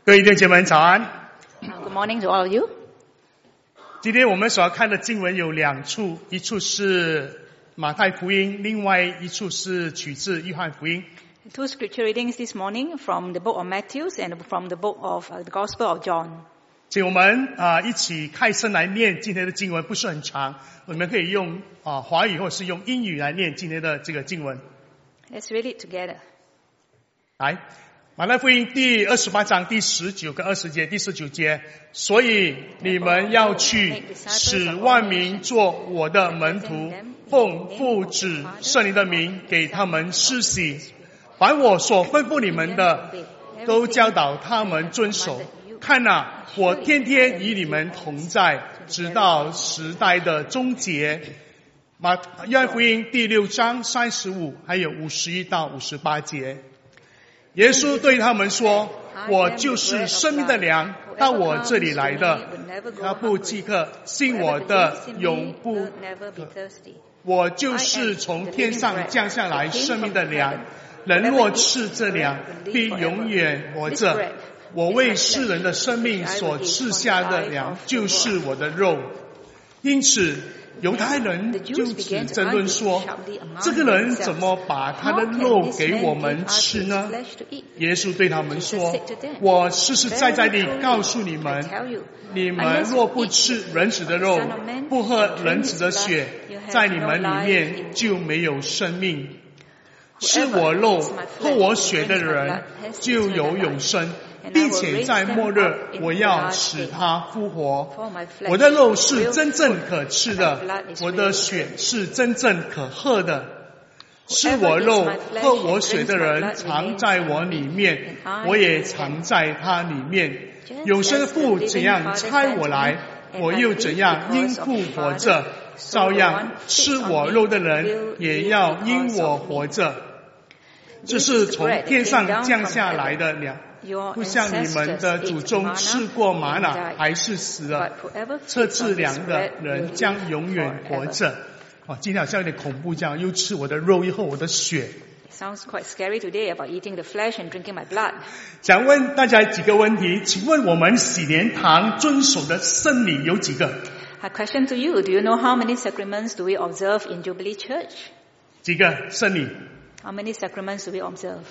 各位弟兄姐妹早安。 Good morning to all of you. 今天我们所要看的经文有两处，一处是马太福音，另外一处是取自约翰福音。 Two scripture readings this morning from the book of Matthew and from the book of the Gospel of John. 请我们一起开声来念今天的经文，不是很长，我们可以用华语或是用英语来念今天的这个经文。 Let's read it together. 来，马太福音第28章第19跟20节，第19节，所以你们要去，使万民做我的门徒，奉父子圣灵的名给他们施洗，凡我所吩咐你们的，都教导他们遵守。看啊，我天天与你们同在，直到时代的终结。约翰福音第6章35还有51到58节。耶稣对他们说，我就是生命的粮，到我这里来的，他不饥渴，信我的永不渴。我就是从天上降下来生命的粮，人若吃这粮，必永远活着。我为世人的生命所赐下的粮，就是我的肉。因此犹太人就此争论说，这个人怎么把他的肉给我们吃呢？耶稣对他们说，我实实在在地告诉你们，你们若不吃人子的肉，不喝人子的血，在你们里面就没有生命。吃我肉喝我血的人就有永生，并且在末日我要使他复活。我的肉是真正可吃的，我的血是真正可喝的。吃我肉喝我血的人藏在我里面，我也藏在他里面。永生的父怎样差我来，我又怎样因父活着，照样吃我肉的人也要因我活着。这是从天上降下来的粮，不像你们的祖宗吃过玛瑙还是死了。测制粮的人将永远活着。今天好像有点恐怖这样，又吃我的肉又喝我的血。 Sounds quite scary today about eating the flesh and drinking my blood. 想问大家几个问题，请问我们喜莲堂遵守的圣礼有几个？ A question to you. Do you know how many sacraments do we observe in Jubilee Church? 几个圣礼？ How many sacraments do we observe?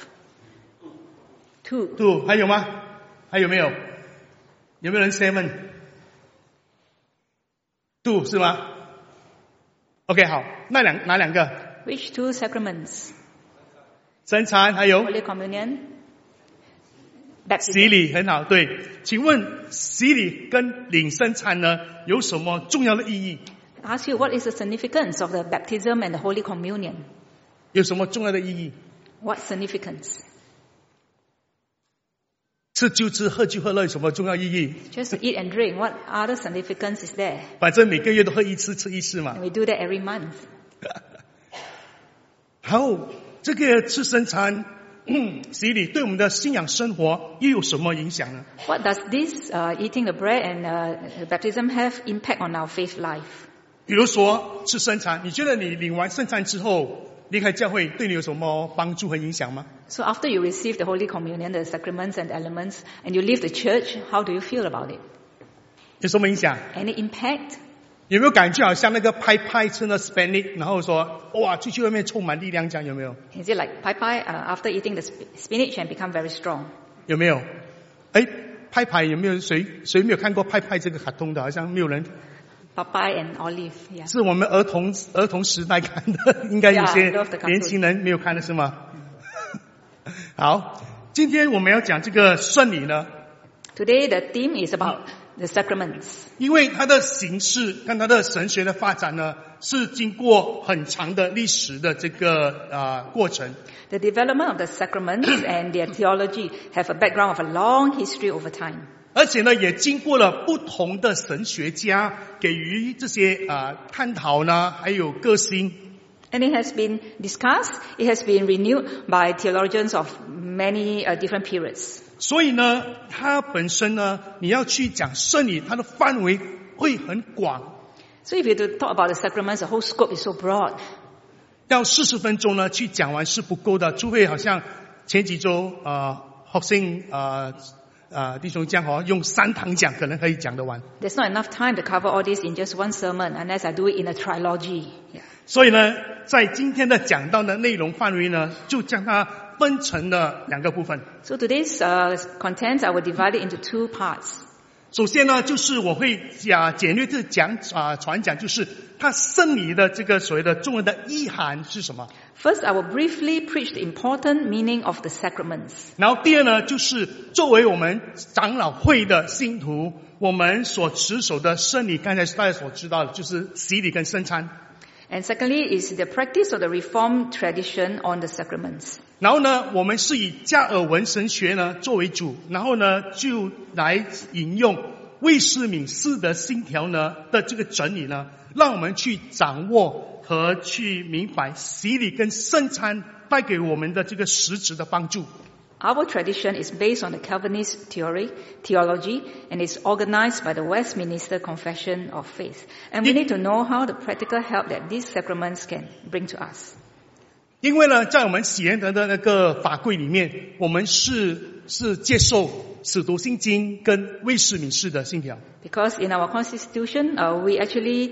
Two. Two. 还有吗？还有没有？有没有人 seven？ Two 是吗？ OK 好，哪两个？ Which two sacraments? 圣餐还有 Holy Communion. 洗礼很好，对。请问洗礼跟领圣餐呢有什么重要的意义？ I ask you, what is the significance of the baptism and the Holy Communion? 有什么重要的意义？ What significance? 吃就吃，喝就喝了，有什么重要意义？ Just to eat and drink. What other significance is there? 反正每个月都喝一次，吃一次嘛。 And we do that every month. 好，这个吃圣餐、洗礼对我们的信仰生活又有什么影响呢？ What does this eating the bread and baptism have impact on our faith life? 比如说吃圣餐，你觉得你领完圣餐之后离开教会对你有什么帮助和影响吗？ So after you receive the Holy Communion, the sacraments and elements, and you leave the church, how do you feel about it? 有什么影响？ Any impact? 有没有感觉好像那个拍吃的 Spanish， 然后说哇出去外面充满力量这样？有没有？ Is it like Pai after eating the spinach and become very strong? 有没有？拍有没有谁没有看过拍这个卡通的？好像没有人。 Popeye and Olive, yeah. 是我们儿童时代看的，应该有些年轻人没有看的是吗？好，今天我们要讲这个圣礼呢。 Today the theme is about the sacraments. 因为它的形式跟它的神学的发展呢，是经过很长的历史的这个过程。 The development of the sacraments and their theology have a background of a long history over time. 而且呢，也经过了不同的神学家给予这些探讨呢，还有革新。 And it has been discussed, it has been renewed by theologians of many different periods. 所以呢，它本身呢，你要去讲圣礼，它的范围会很广。 So if you talk about the sacraments, the whole scope is so broad. 要40分钟呢，去讲完是不够的，除非好像前几周学生弟兄讲用3堂讲可能可以讲得完。 There's not enough time to cover all this in just one sermon unless I do it in a trilogy. Yeah. 所以呢，在今天的讲道的内容范围呢，就将它分成了2个部分。 So today's content I will divide it into 2 parts. 首先呢，就是我会简略的传讲，就是它圣礼的这个所谓的中文的意涵是什么。 First, I will briefly preach the important meaning of the sacraments. 然后第二呢，就是作为我们长老会的信徒，我们所持守的圣礼，刚才大家所知道的，就是洗礼跟圣餐。 And secondly is the practice of the Reformed tradition on the sacraments. 然后呢，我们是以加尔文神学呢作为主，然后呢就来引用卫斯敏斯的信条呢的这个真理呢，让我们去掌握和去明白洗礼跟圣餐带给我们的这个实质的帮助。 Our tradition is based on the Calvinist theology and is organized by the Westminster Confession of Faith. And we need to know how the practical help that these sacraments can bring to us. 因为呢，在我们喜恩的那个法规里面，我们是接受使徒信经跟卫斯敏士的信条。 Because in our constitution, we actually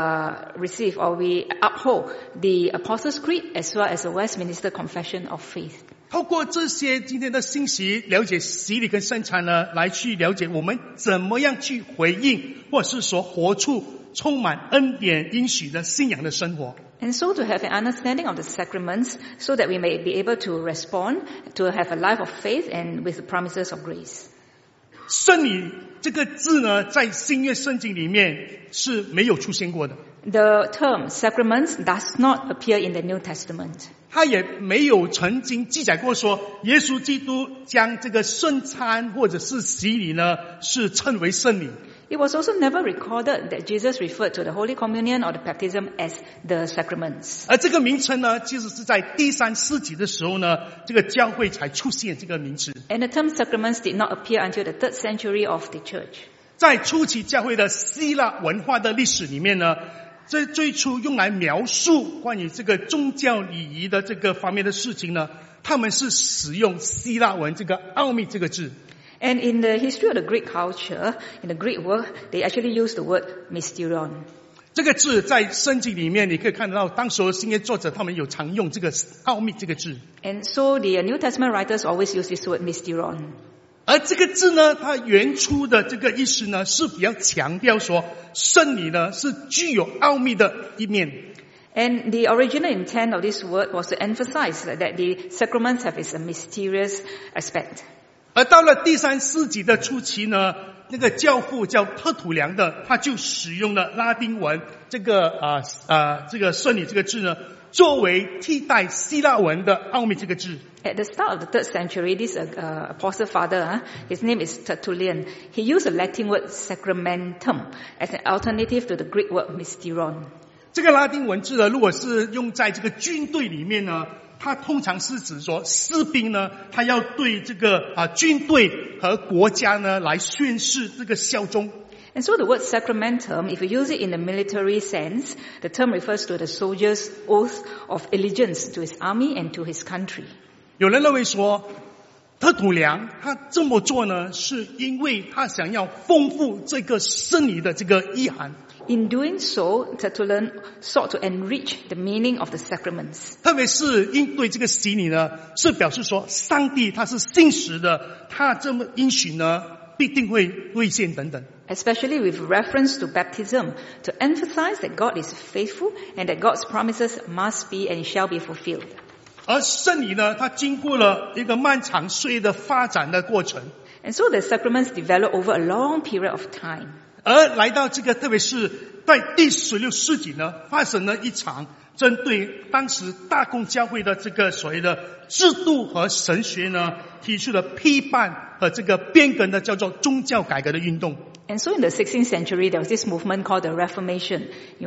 receive or we uphold the Apostles' Creed as well as the Westminster Confession of Faith. 透过这些今天的信息，了解洗礼跟圣餐呢，来去了解我们怎么样去回应，或者是说活出充满恩典应许的信仰的生活。 And so to have an understanding of the sacraments so that we may be able to respond, to have a life of faith and with the promises of grace. 圣礼这个字呢，在新约圣经里面是没有出现过的。 The term sacraments does not appear in the New Testament. 他也没有曾经记载过说，耶稣基督将这个圣餐或者是洗礼呢，是称为圣礼。 It was also never recorded that Jesus referred to the Holy Communion or the baptism as the sacraments. 而这个名称呢，其实是在第3世纪的时候呢，这个教会才出现这个名词。 And the term sacraments did not appear until the 3rd century of the church. 在初期教会的希腊文化的历史里面呢，这最初用来描述关于这个宗教礼仪的这个方面的事情呢，他们是使用希腊文这个奥秘这个字。 And in the history of the Greek culture, in the Greek world, they actually use the word mysterion. 这个字在圣经里面你可以看得到，当时新约作者他们有常用这个奥秘这个字。 And so the New Testament writers always use this word mysterion. 而这个字呢，它原初的这个意思呢，是比较强调说圣礼呢是具有奥秘的一面。 And the original intent of this word was to emphasize that the sacraments have its mysterious aspect. 而到了第3世纪的初期呢，那个教父叫特土良的，他就使用了拉丁文这个这个圣礼这个字呢，作为替代希腊文的奥秘这个字。 At the start of the 3rd century, this apostle father, his name is Tertullian, he used the Latin word sacramentum as an alternative to the Greek word mysterion. 这个拉丁文字呢，如果是用在这个军队里面呢，它通常是指说士兵呢，他要对这个军队和国家呢来宣誓这个效忠。 And so the word sacramentum, if you use it in the military sense, the term refers to the soldier's oath of allegiance to his army and to his country. 有人认为说，特土良他这么做呢，是因为他想要丰富这个圣礼的这个意涵。 In doing so, Tertullian sought to enrich the meaning of the sacraments. 特别是应对这个洗礼呢，是表示说上帝他是信实的，他这么应许呢，必定会兑现等等。 Especially with reference to baptism, to emphasize that God is faithful and that God's promises must be and shall be fulfilled. 而圣礼呢，它经过了一个漫长岁月的发展的过程。 And so the sacraments develop over a long period of time. 而来到这个，特别是在第16世纪呢，发生了一场针对当时大公教会的这个所谓的制度和神学呢，提出了批判和这个变革的叫做宗教改革的运动。 And so in the 16th century, there was this movement called the Reformation.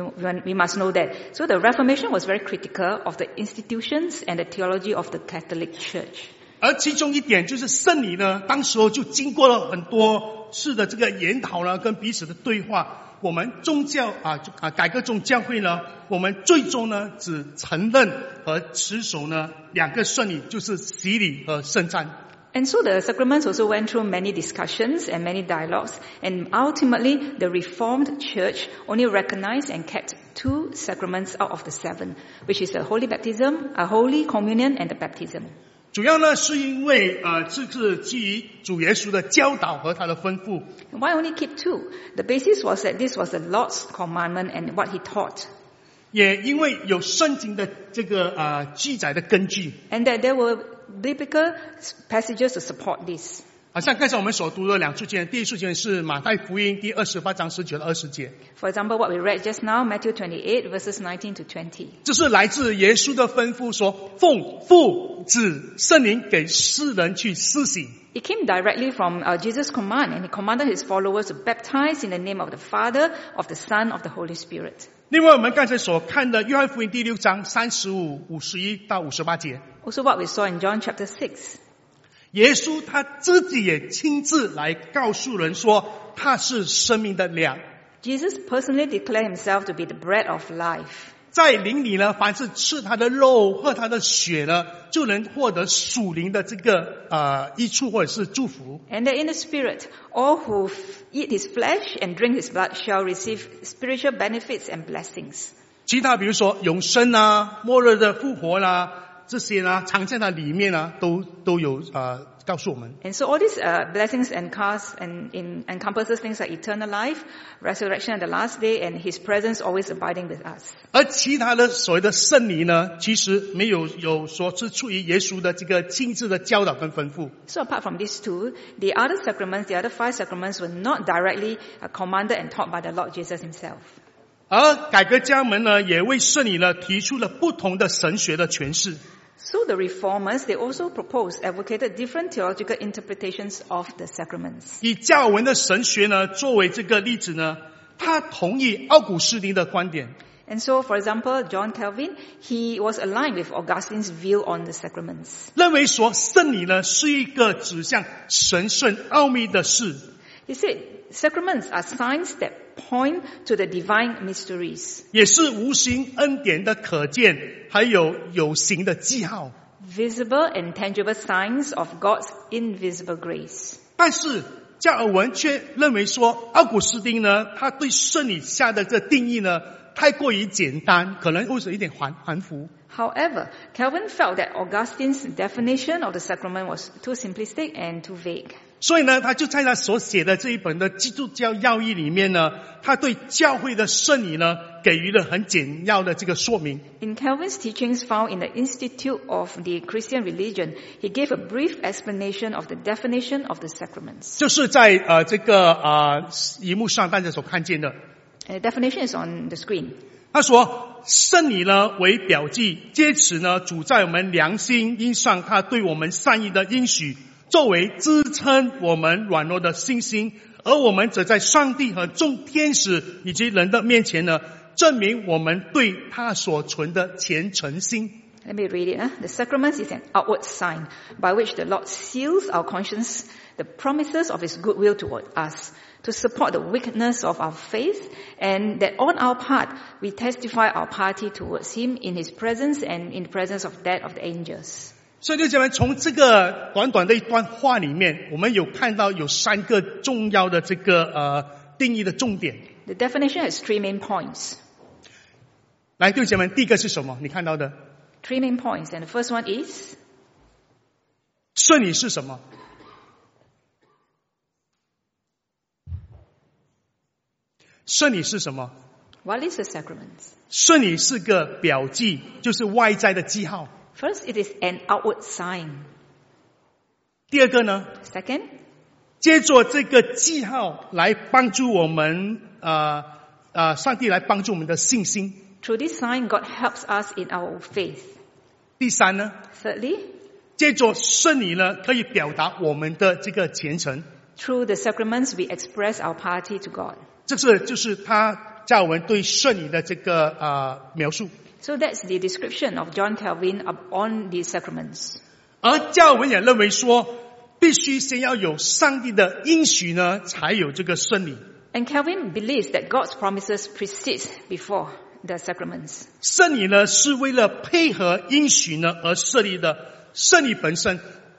We must know that. So the Reformation was very critical of the institutions and the theology of the Catholic Church. 而其中一点就是圣礼呢，当时候就经过了很多次的这个研讨呢，跟彼此的对话。我们宗教改革宗教会呢，我们最终呢只承认和持守呢2个圣礼，就是洗礼和圣餐。 And so the sacraments also went through many discussions and many dialogues, and ultimately the Reformed Church only recognized and kept 2 sacraments out of the 7, which is the Holy Baptism, a Holy Communion, and the Baptism. 主要呢是因为这是基于主耶稣的教导和他的吩咐。 Why only keep 2? The basis was that this was the Lord's commandment and what he taught. 也因为有圣经的这个记载的根据。 And that there were biblical passages to support this. 好像刚才我们所读的2处经文，第一处经文是马太福音第28章19到20节。 For example, what we read just now, Matthew 28 verses 19 to 20. 这是来自耶稣的吩咐说，奉父子圣灵给世人去施洗。 It came directly from Jesus' command, and he commanded his followers to baptize in the name of the Father, of the Son, of the Holy Spirit. 另外我们刚才所看的约翰福音第6章35、51到58节。 Also what we saw in John chapter 6. 耶稣他自己也亲自来告诉人说，他是生命的粮。 Jesus personally declared himself to be the bread of life. 在灵里呢，凡是吃他的肉、喝他的血呢，就能获得属灵的这个益处或者是祝福。 And that in the Spirit, all who eat his flesh and drink his blood shall receive spiritual benefits and blessings. 其他比如说永生啊、末日的复活啦、这些呢，藏在那里面呢，都有告诉我们。 And so all these blessings encompasses things like eternal life, resurrection at the last day, and his presence always abiding with us. 而其他的所谓的圣礼呢，其实没有说是出于耶稣的这个亲自的教导跟吩咐。 So apart from these 2, the other sacraments, the other 5 sacraments were not directly commanded and taught by the Lord Jesus himself. 而改革家们呢，也为圣礼呢提出了不同的神学的诠释。 So the reformers, they also advocated different theological interpretations of the sacraments. 以加尔文的神学呢作为这个例子呢，他同意奥古斯丁的观点。 And so, for example, John Calvin, he was aligned with Augustine's view on the sacraments. 认为说圣礼呢是一个指向神圣奥秘的事。 He said, sacraments are signs that point to the divine mysteries. 也是无形恩典的可见，还有形的记号。 Visible and tangible signs of God's invisible grace. 但是加尔文却认为说，奥古斯丁呢，他对圣礼下的这定义呢，太过于简单，可能会有一点含糊。 However, Calvin felt that Augustine's definition of the sacrament was too simplistic and too vague. 所以呢，他就在他所写的这一本的基督教要义里面呢，他对教会的圣礼呢，给予了很简要的这个说明。 In Calvin's teachings found in the Institute of the Christian Religion, he gave a brief explanation of the definition of the sacraments. 就是在这个荧幕上大家所看见的。 And the definition is on the screen. 他说，圣礼呢为表记，借此呢主在我们良心因上他对我们善意的应许，作为支撑我们软弱的信心，而我们则在上帝和众天使以及人的面前呢，证明我们对他所存的虔诚心。 Let me read it. The sacrament is an outward sign by which the Lord seals our conscience, the promises of his goodwill toward us, to support the weakness of our faith, and that on our part we testify our piety towards him in his presence and in the presence of that of the angels. 所以弟兄们，从这个短短的一段话里面，我们有看到有3个重要的这个定义的重点。 The definition has 3 main points. 来，弟兄们，第一个是什么？你看到的 3 main points, and the first one is 圣礼是什么？圣礼是什么？ what is the sacraments? 圣礼是个表记，就是外在的记号。 First, it is an outward sign. 第二个呢， Second, 借着这个记号来帮助我们上帝来帮助我们的信心。 through this sign, God helps us in our faith. 第三呢， Thirdly, 借着圣礼呢，可以表达我们的这个虔诚。 through the sacraments, we express our piety to God. 这就是他加尔文对圣礼的这个描述。 So that's the description of John Calvin on these sacraments. 而加尔文也认为说，必须先要有上帝的应许呢，才有这个圣礼。 And Calvin believes that God's promises precede before the sacraments. 圣礼呢，是为了配合应许呢而设立的。圣礼本身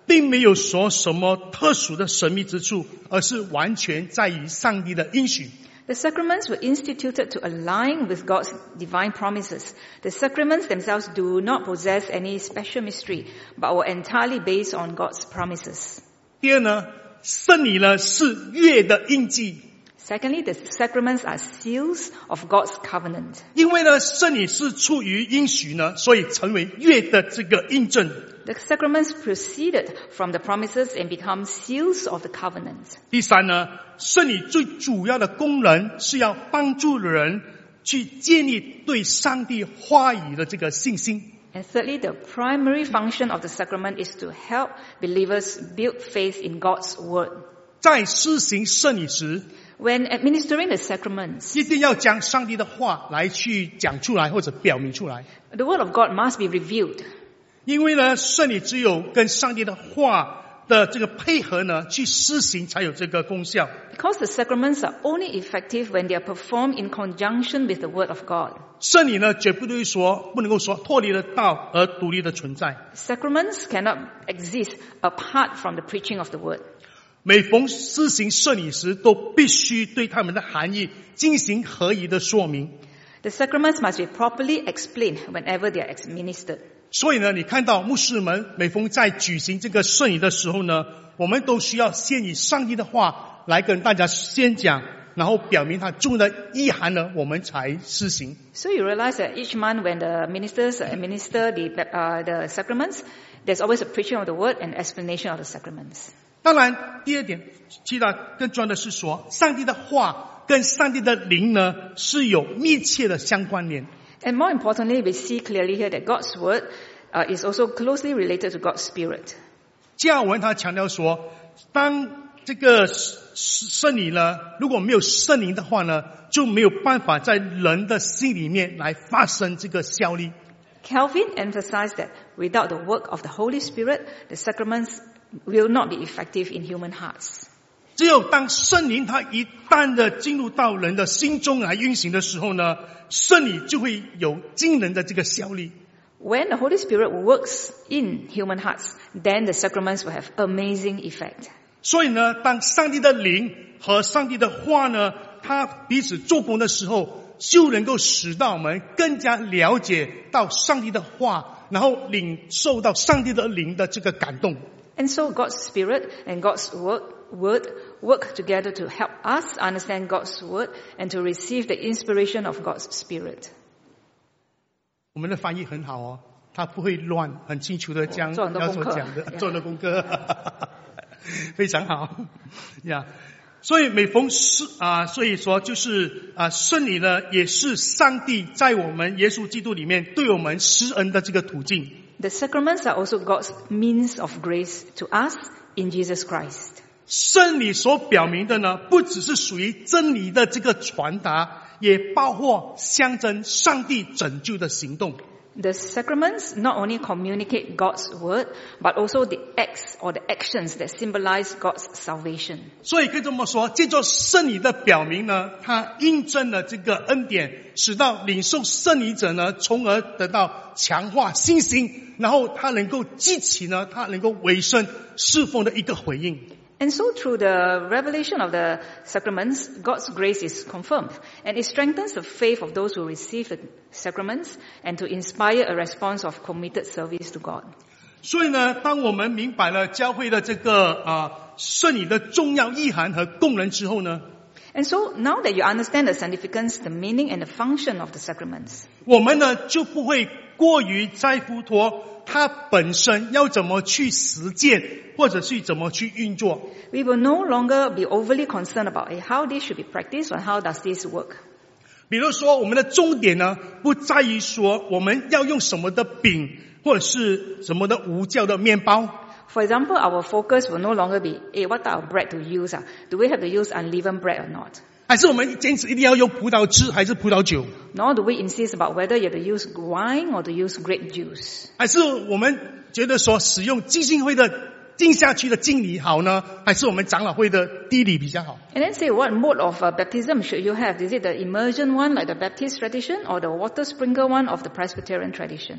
并没有说什么特殊的神秘之处，而是完全在于上帝的应许。 The sacraments were instituted to align with God's divine promises. The sacraments themselves do not possess any special mystery, but were entirely based on God's promises. 第二呢，圣礼呢是约的印记。 Secondly, the sacraments are seals of God's covenant. 因为呢，圣礼是出于应许呢，所以成为约的这个印证。 The sacraments proceeded from the promises and become seals of the covenant. 第三呢，圣礼最主要的功能是要帮助人去建立对上帝话语的这个信心。 And thirdly, the primary function of the sacrament is to help believers build faith in God's word. 在施行圣礼时， When administering the sacraments, 一定要将上帝的话来去讲出来或者表明出来。 the word of God must be revealed. 因为呢，圣礼只有跟上帝的话的这个配合呢，去施行才有这个功效。 Because the sacraments are only effective when they are performed in conjunction with the word of God. 圣礼呢，绝不能够说脱离了道而独立的存在。 Sacraments cannot exist apart from the preaching of the word. 每逢施行圣礼时，都必须对他们的含义进行合宜的说明。 The sacraments must be properly explained whenever they are administered. 所以呢，你看到牧师们每逢在举行这个圣礼的时候呢，我们都需要先以上帝的话来跟大家先讲，然后表明它中的意涵呢，我们才施行。 So you realize that each month when the ministers administer the sacraments, there's always a preaching of the word and explanation of the sacraments. 当然，第二点，其他更重要的是说，上帝的话跟上帝的灵呢是有密切的相关联。 And more importantly, we see clearly here that God's word is also closely related to God's spirit. 加尔文他强调说，当这个圣礼呢，如果没有圣灵的话呢，就没有办法在人的心里面来发生这个效力。 Calvin emphasized that without the work of the Holy Spirit, the sacraments will not be effective in human hearts. 只有当圣灵它一旦的进入到人的心中来运行的时候呢，圣礼就会有惊人的这个效力。 When the Holy Spirit works in human hearts, then the sacraments will have amazing effect. 所以呢，当上帝的灵和上帝的话呢，它彼此做工的时候，就能够使到我们更加了解到上帝的话，然后领受到上帝的灵的这个感动。 And so God's Spirit and God's word work together to help us understand God's word and to receive the inspiration of God's Spirit. 我们的翻译很好哦，它不会乱，很清楚的将做很多要功课所讲的，做了功课，非常好呀。所以每逢所以说就是圣礼呢，也是上帝在我们耶稣基督里面对我们施恩的这个途径。 The sacraments are also God's means of grace to us in Jesus Christ. 圣礼所表明的呢，不只是属于真理的这个传达，也包括象征上帝拯救的行动。 The sacraments not only communicate God's word, but also the acts or the actions that symbolize God's salvation. 所以可以这么说，借着圣礼的表明呢，它印证了这个恩典，使到领受圣礼者呢，从而得到强化信心，然后他能够激起呢，他能够委身侍奉的一个回应。 And so through the revelation of the sacraments, God's grace is confirmed, and it strengthens the faith of those who receive the sacraments and to inspire a response of committed service to God. 所以呢，当我们明白了教会的这个圣礼的重要意涵和功能之后呢， And so now that you understand the significance, the meaning and the function of the sacraments, 我们呢就不会过于在乎它本身要怎么去实践，或者是怎么去运作。 we will no longer be overly concerned about how this should be practiced or how does this work. 比如说，我们的重点呢，不在于说我们要用什么的饼，或者是什么的无酵的面包。 For example, our focus will no longer be, what type of bread to use? Do we have to use unleavened bread or not? 还是我们坚持一定要用葡萄汁还是葡萄酒？ Nor do we insist about whether you have to use wine or to use grape juice. 还是我们觉得说使用浸信会的浸下去的浸礼好呢，还是我们长老会的滴礼比较好？ And then say, what mode of baptism should you have? Is it the immersion one like the Baptist tradition or the water sprinkle one of the Presbyterian tradition?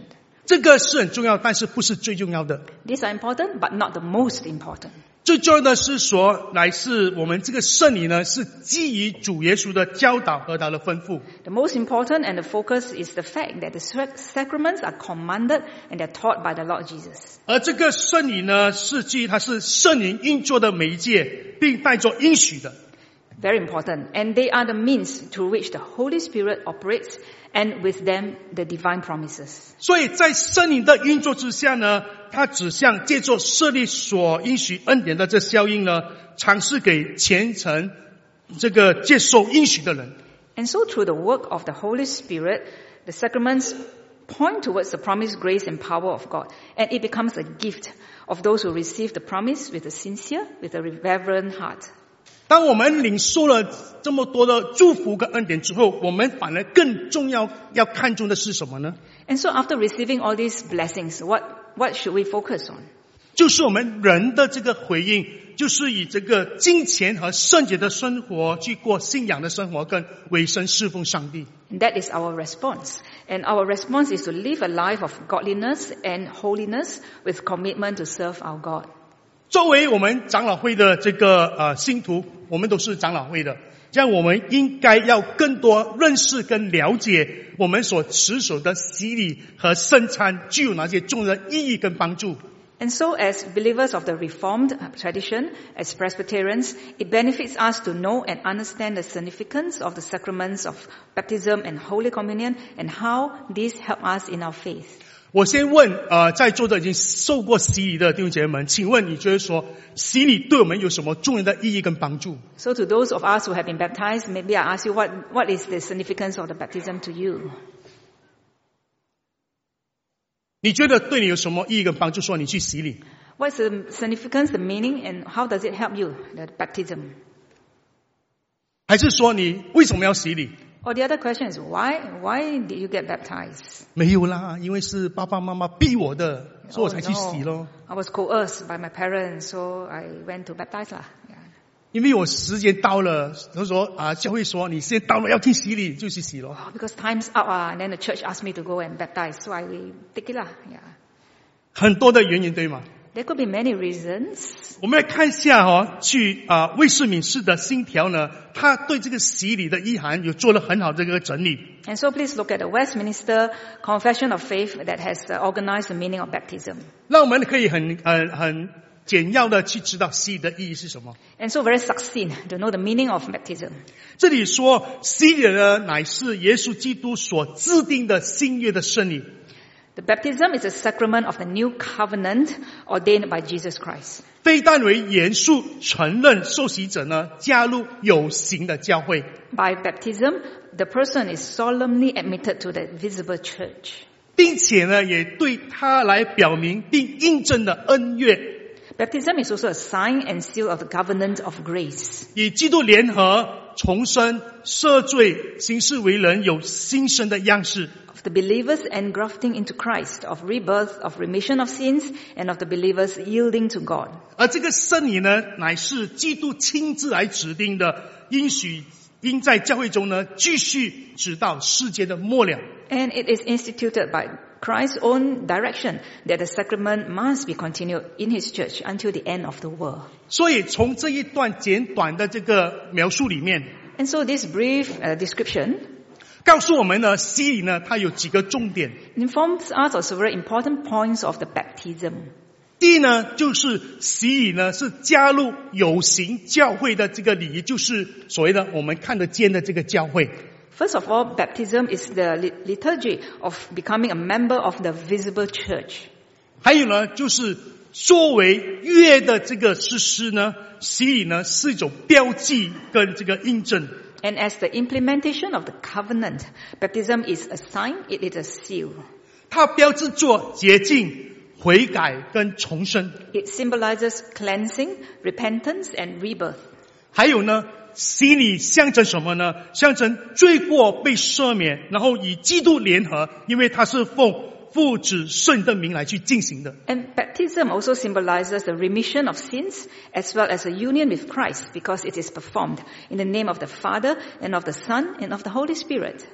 这个是很重要，但是不是最重要的。 These are important, but not the most important. 最重要的是说，乃是我们这个圣礼呢，是基于主耶稣的教导和他的吩咐。 The most important and the focus is the fact that the sacraments are commanded and they're taught by the Lord Jesus. 而这个圣礼呢，是基于它是圣灵运作的媒介，并带着应许的。 Very important. And they are the means through which the Holy Spirit operates, and with them the divine promises. 所以在圣灵的运作之下呢，它指向借着设立所应许恩典的这效应呢，尝试给虔诚这个接受应许的人。 And so through the work of the Holy Spirit, the sacraments point towards the promised grace and power of God. And it becomes a gift of those who receive the promise with a sincere, with a reverent heart. 当我们领受了这么多的祝福跟恩典之后，我们反而更重要要看重的是什么呢？ And so after receiving all these blessings, what should we focus on? 就是我们人的这个回应，就是以这个金钱和圣洁的生活去过信仰的生活，跟委身侍奉上帝。 And that is our response. And our response is to live a life of godliness and holiness with commitment to serve our God. 作为我们长老会的这个信徒，我们都是长老会的，这样我们应该要更多认识跟了解我们所持守的洗礼和圣餐具有哪些重要的意义跟帮助。 And so as believers of the Reformed tradition, as Presbyterians, it benefits us to know and understand the significance of the sacraments of baptism and Holy Communion and how these help us in our faith. 我先问在座的已经受过洗礼的弟兄姐妹们，请问你觉得说洗礼对我们有什么重要的意义跟帮助？ So to those of us who have been baptized, maybe I ask you what is the significance of the baptism to you? 你觉得对你有什么意义跟帮助？说你去洗礼， What's the significance, the meaning, and how does it help you, the baptism? 还是说你为什么要洗礼？ Or the other question is, why did you get baptized? 没有啦，因为是爸爸妈妈逼我的，所以我才去洗咯。 I was coerced by my parents, so I went to baptize lah. Yeah. 因为我时间到了，他说教会说你时间到了要去洗礼，就去洗咯。 Because time's up, and then the church asked me to go and baptize, so I will take it lah. Yeah. 很多的原因对吗？ There could be many reasons. 我们来看一下去魏氏敏士的信条呢，他对这个洗礼的意涵有做了很好的这个整理。 And so please look at the Westminster Confession of Faith that has organized the meaning of baptism. 让我们可以很简要的去知道洗礼的意义是什么。 And so very succinct to know the meaning of baptism. 这里说洗礼呢，乃是耶稣基督所制定的新约的圣礼。 The baptism is a sacrament of the new covenant ordained by Jesus Christ. 非但为严肃承认受洗者呢加入有形的教会， By baptism, the person is solemnly admitted to the visible church. 并且呢也对他来表明并印证的恩约， Baptism is also a sign and seal of the covenant of grace. 与基督联合重生赦罪行事为人有新生的样式。 Of the believers engrafting into Christ, of rebirth, of remission of sins, and of the believers yielding to God. 而这个圣礼呢，乃是基督亲自来指定的，应在教会中呢继续直到世界的末了。 And it is instituted by Christ's own direction that the sacrament must be continued in His church until the end of the world. 所以从这一段简短的这个描述里面， And so this brief description 告诉我们呢，洗礼呢它有几个重点。 informs us of several important points of the baptism. 第一呢，就是洗礼呢是加入有形教会的这个礼仪，就是所谓的我们看得见的这个教会。 First of all, baptism is the liturgy of becoming a member of the visible church. 还有呢，就是作为约的这个实施呢，洗礼呢是一种标记跟这个印证。 And as the implementation of the covenant, baptism is a sign, it is a seal. 它标志着洁净、悔改跟重生。 It symbolizes cleansing, repentance, and rebirth. 还有呢，洗礼象征什么呢？象征罪过被赦免，然后与基督联合，因为它是奉父子圣的名来去进行的。 And baptism also symbolizes the remission of sins as well as a union with Christ because it is performed in the name of the Father and of the Son and of the Holy Spirit.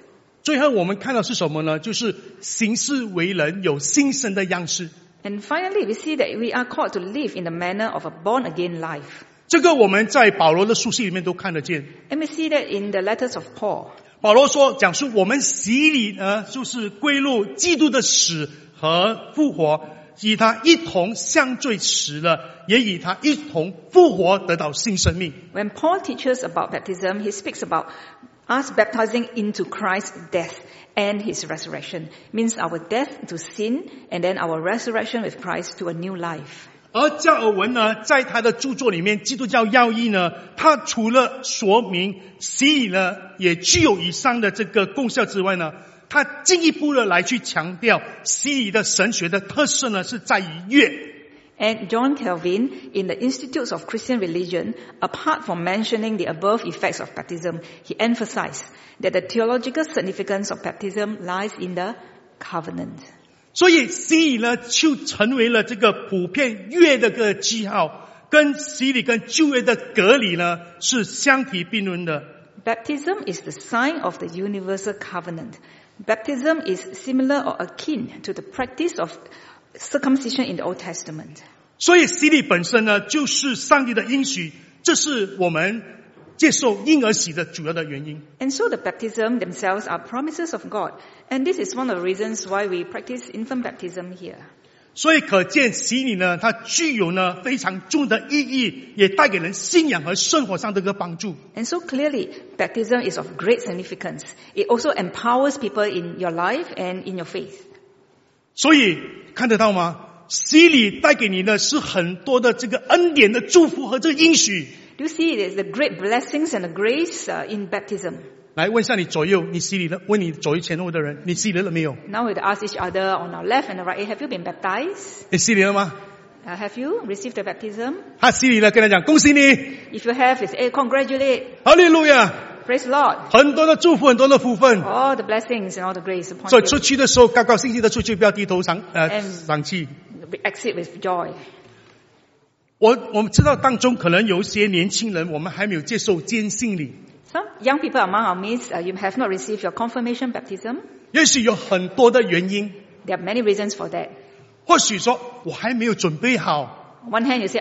最后我们看到是什么呢？就是行事为人有新生的样式。 And finally, we see that we are called to live in the manner of a born-again life. 这个我们在保罗的书信里面都看得见。 And we see that in the letters of Paul. 保罗说，讲述我们洗礼呢，就是归入基督的死和复活，与他一同相坠死了，也与他一同复活，得到新生命。 When Paul teaches about baptism, he speaks about us baptizing into Christ's death and his resurrection. Means our death to sin and then our resurrection with Christ to a new life. 而加尔文呢，在他的著作里面，《基督教要义》呢，他除了说明洗礼呢也具有以上的这个功效之外呢，他进一步的来去强调洗礼的神学的特色呢，是在于悦。 And John Calvin, in the Institutes of Christian Religion, apart from mentioning the above effects of baptism, he emphasized that the theological significance of baptism lies in the covenant. 所以洗礼呢，就成为了这个普遍约的个记号，跟洗礼跟旧约的隔离呢是相提并论的。 Baptism is the sign of the universal covenant. Baptism is similar or akin to the practice of circumcision in the Old Testament. 所以洗礼本身呢，就是上帝的应许，这是我们接受婴儿洗的主要的原因。 And so the baptism themselves are promises of God. And this is one of the reasons why we practice infant baptism here. 所以可见洗礼呢，它具有呢非常重的意义，也带给人信仰和生活上的一个帮助。 And so clearly, baptism is of great significance. It also empowers people in your life and in your faith. 所以看得到吗？洗礼带给你的是很多的这个恩典的祝福和这个应许。 Do you see there's the great blessings and the grace in baptism? 来问一下你左右，你洗礼了？问你左右前后的人，你洗礼了没有？ Now we ask each other on our left and the right, have you been baptized? 你洗礼了吗？ Have you received the baptism? 他洗礼了，跟他讲恭喜你， If you have, it's congratulate. 哈利路亚， Praise the Lord. 很多的祝福，很多的福分。 All the blessings and all the grace upon 所以 you. 出去的时候高高兴兴的出去，不要低头丧气。 Exit with joy. 我们知道当中可能有一些年轻人，我们还没有接受坚信礼。 Some young people among our midst, you have not received your confirmation baptism. 也许有很多的原因， There are many reasons for that. 或许说我还没有准备好， On one hand, you say,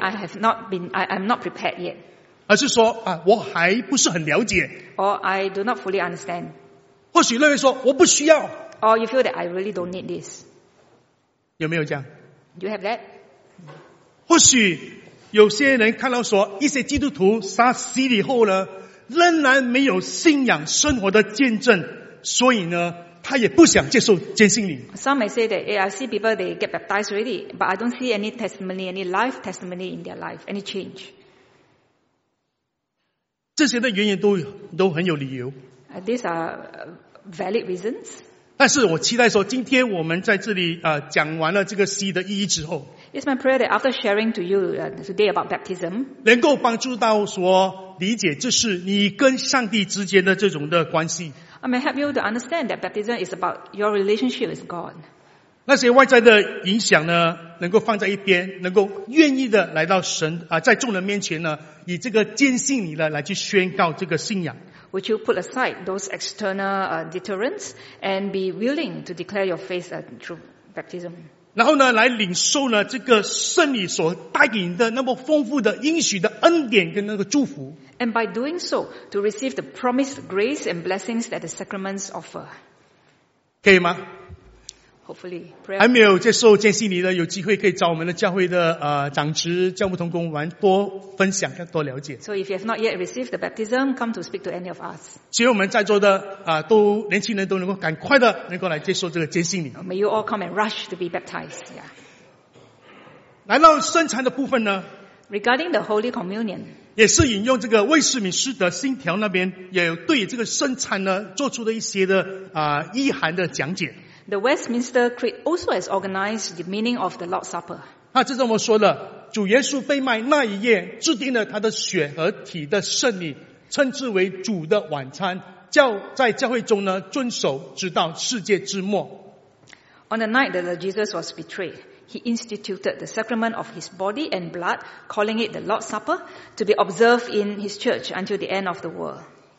I'm not prepared yet. 而是说我还不是很了解。 Or I do not fully understand. 或许认为说我不需要， Or you feel that I really don't need this. 有没有这样？ Do you have that? 或许有些人看到说一些基督徒他洗礼后呢，仍然没有信仰生活的见证，所以呢，他也不想接受坚信礼。 Some may say that, I see people, they get baptized already, but I don't see any testimony, any life testimony in their life, any change. 这些的原因都很有理由。 These are valid reasons. 但是我期待说，今天我们在这里讲完了这个洗的意义之后， It's my prayer that after sharing to you today about baptism, 能够帮助到说理解这是你跟上帝之间的这种的关系。 I may help you to understand that baptism is about your relationship with God. 那些外在的影响呢，能够放在一边，能够愿意的来到神在众人面前呢，以这个坚信你呢来去宣告这个信仰。 Would you put aside those external deterrents and be willing to declare your faith through baptism? 然后呢，来领受呢这个圣礼所带给你的那么丰富的应许的恩典跟那个祝福。 And by doing so, to receive the promised grace and blessings that the sacraments offer. 可以吗？ Hopefully, 还 prayer. 没有接受坚信礼的，有机会可以找我们的教会的长职、教牧同工们多分享、多了解。 So if you have not yet received the baptism, come to speak to any of us. 希望我们在座的都年轻人都能够赶快的能够来接受这个坚信礼。 May you all come and rush to be baptized. Yeah. 来到圣餐的部分呢， Regarding the Holy Communion, 也是引用这个威斯敏斯特信条那边也有对这个圣餐呢做出了一些的意涵的讲解。 the Westminster Creed also has organized the meaning of the Lord's Supper. 他是这么说的：主耶稣被卖那一夜，制定了他的血和体的圣礼，称之为主的晚餐，在教会中呢遵守，直到世界之末。 On the night that Jesus was betrayed, he instituted the sacrament of his body and blood, calling it the Lord's Supper, to be observed in his church until the end of the world.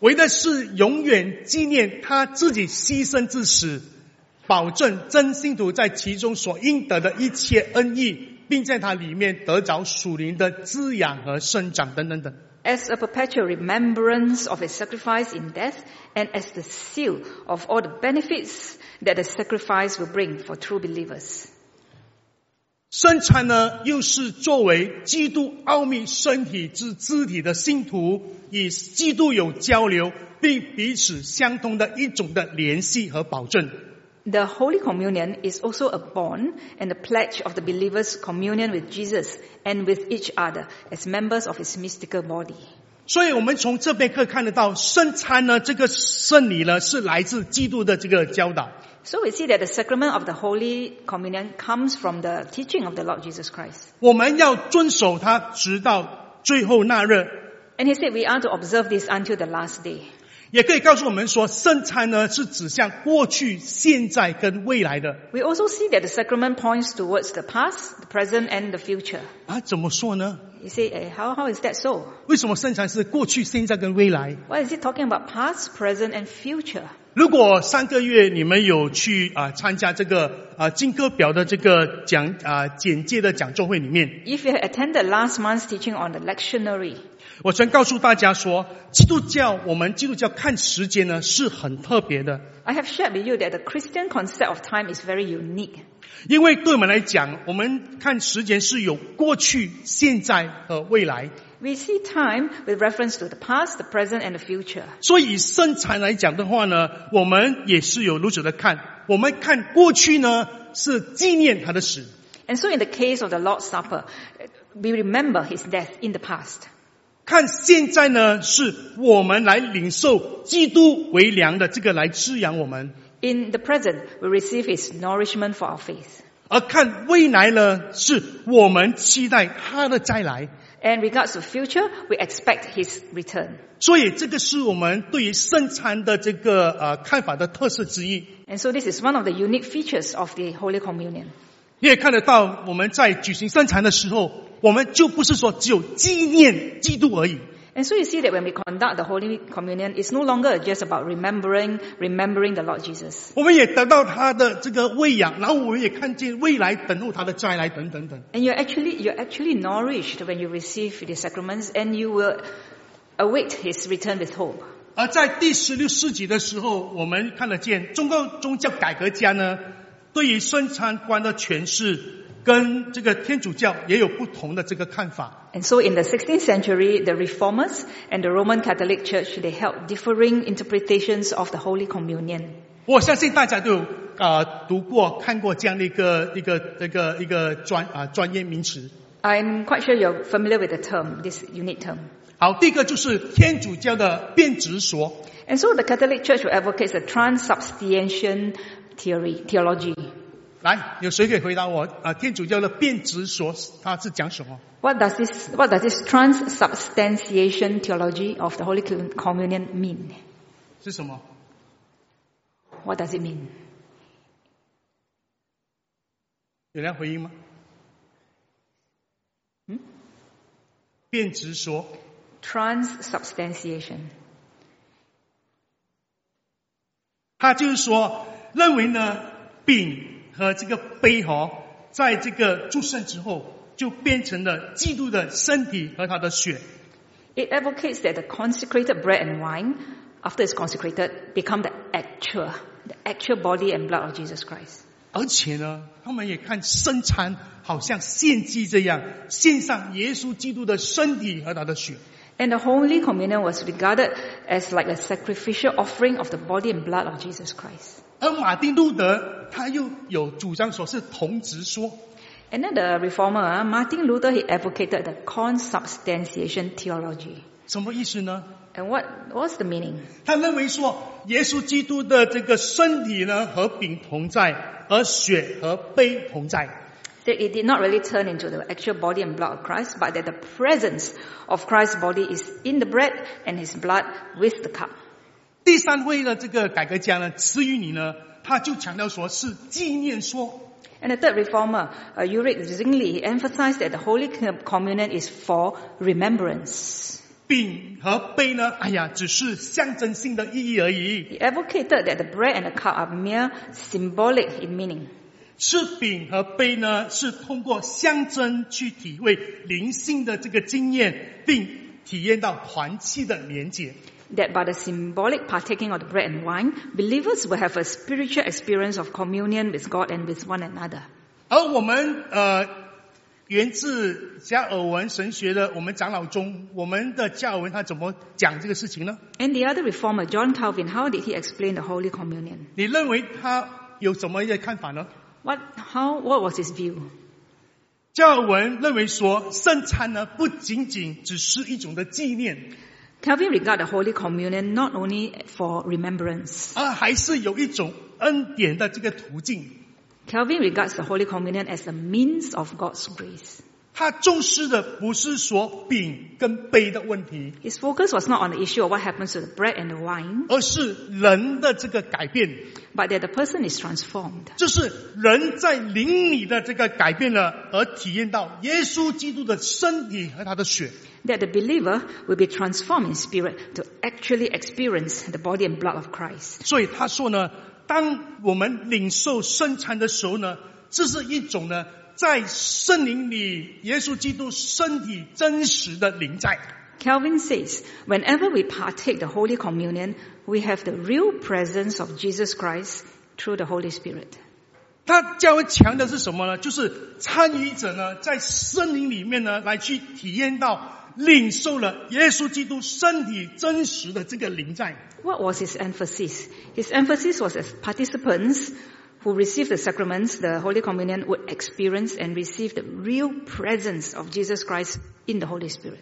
为的是永远纪念他自己牺牲之死，保证真信徒在其中所应得的一切恩益，并在他里面得着属灵的滋养和生长等等等。 As a perpetual remembrance of his sacrifice in death, and as the seal of all the benefits that the sacrifice will bring for true believers. 圣餐呢，又是作为基督奥秘身体之肢体的信徒，与基督有交流，并彼此相通的一种的联系和保证。 The Holy Communion is also a bond and a pledge of the believers' communion with Jesus and with each other as members of his mystical body. 所以我们从这边可以看得到，圣餐呢，这个圣礼呢，是来自基督的这个教导。 So we see that the sacrament of the Holy Communion comes from the teaching of the Lord Jesus Christ. 我们要遵守它，直到最后那日。 And he said we are to observe this until the last day. 也可以告诉我们说，圣餐呢是指向过去、现在跟未来的。 We also see that the sacrament points towards the past, the present, and the future. 怎么说呢？ You say, how is that so? 为什么圣餐是过去、现在跟未来？ Why is it talking about past, present, and future? 如果上个月你们有去参加这个金科表的这个简介的讲座会里面， If you attended last month's teaching on the lectionary, 我曾告诉大家说，我们基督教看时间呢是很特别的。 I have shared with you that the Christian concept of time is very unique. 因为对我们来讲，我们看时间是有过去、现在和未来。 We see time with reference to the past, the present, and the future. 所以以圣餐来讲的话呢，我们也是有如此的看。我们看过去呢，是纪念他的死。 And so in the case of the Lord's Supper, we remember his death in the past. 看现在呢，是我们来领受基督为粮的这个来滋养我们。 In the present, we receive his nourishment for our faith. 而看未来呢，是我们期待他的再来。 And regards to future, we expect his return. 所以这个是我们对于圣餐的这个看法的特色之一。 And so this is one of the unique features of the Holy Communion. 你也看得到，我们在举行圣餐的时候，我们就不是说只有纪念基督而已。 And so you see that when we conduct the Holy Communion, it's no longer just about remembering the Lord Jesus. 我们也得到他的这个喂养，然后我们也看见未来等候他的再来等等等。 And you're actually nourished when you receive the sacraments, and you will await his return with hope. 而在第16世纪的时候，我们看得见中国宗教改革家呢，对于圣餐观的诠释跟这个天主教也有不同的这个看法。 And so in the 16th century, the Reformers and the Roman Catholic Church, they held differing interpretations of the Holy Communion. 我相信大家都有读过、看过这样的一个专业名词。 I'm quite sure you're familiar with the term, this unique term. 好，第一个就是天主教的变质说。 And so the Catholic Church advocates the transubstantiation theology. 来，有谁可以回答我？天主教的变质说它是讲什么？ What does this transubstantiation theology of the Holy Communion mean? 是什么？ What does it mean? 有人回应吗？变质说。 Transubstantiation. 他就是说，认为呢，饼和这个杯在这个祝圣之后，就变成了基督的身体和他的血。 It advocates that the consecrated bread and wine, after it's consecrated, become the actual body and blood of Jesus Christ. 而且呢，他们也看圣餐好像献祭这样，献上耶稣基督的身体和他的血。 And the Holy Communion was regarded as like a sacrificial offering of the body and blood of Jesus Christ. 而马丁路德他又有主张说是同质说。 And then the reformer, Martin Luther, he advocated the consubstantiation theology. 什么意思呢？ And what's the meaning? 他认为说，耶稣基督的这个身体呢和饼同在，而血和杯同在。 That it did not really turn into the actual body and blood of Christ, but that the presence of Christ's body is in the bread and his blood with the cup. 第三位的这个改革家呢，慈于你呢，他就强调说是纪念说。 And the third reformer, Ulrich Zwingli, emphasized that the Holy Communion is for remembrance. 饼和杯呢，只是象征性的意义而已。 He advocated that the bread and the cup are mere symbolic in meaning. 吃饼和杯呢，是通过象征去体会灵性的这个经验，并体验到团契的连结。 That by the symbolic partaking of the bread and wine, believers will have a spiritual experience of communion with God and with one another. 而我们源自加尔文神学的我们长老中，我们的加尔文他怎么讲这个事情呢？ And the other reformer, John Calvin, how did he explain the Holy Communion? 你认为他有什么一个看法呢？ What was his view? 加尔文认为说，圣餐呢不仅仅只是一种的纪念， Calvin regarded the Holy Communion not only for remembrance. 而还是有一种恩典的这个途径。 Calvin regards the Holy Communion as a means of God's grace. 他重视的不是说饼跟杯的问题， His focus was not on the issue of what happens to the bread and the wine, 而是人的这个改变， but that the person is transformed. 就是人在灵里的这个改变了，而体验到耶稣基督的身体和他的血。 That the believer will be transformed in spirit to actually experience the body and blood of Christ. 所以他说呢，当我们领受圣餐的时候呢，这是一种呢，在圣灵里耶稣基督身体真实的临在。 Calvin says, whenever we partake the Holy Communion, we have the real presence of Jesus Christ through the Holy Spirit. 他教会强的是什么呢？就是参与者呢，在圣灵里面呢，来去体验到领受了耶稣基督身体真实的这个临在。 What was his emphasis? His emphasis was as participants who receive the sacraments, the Holy Communion, would experience and receive the real presence of Jesus Christ in the Holy Spirit.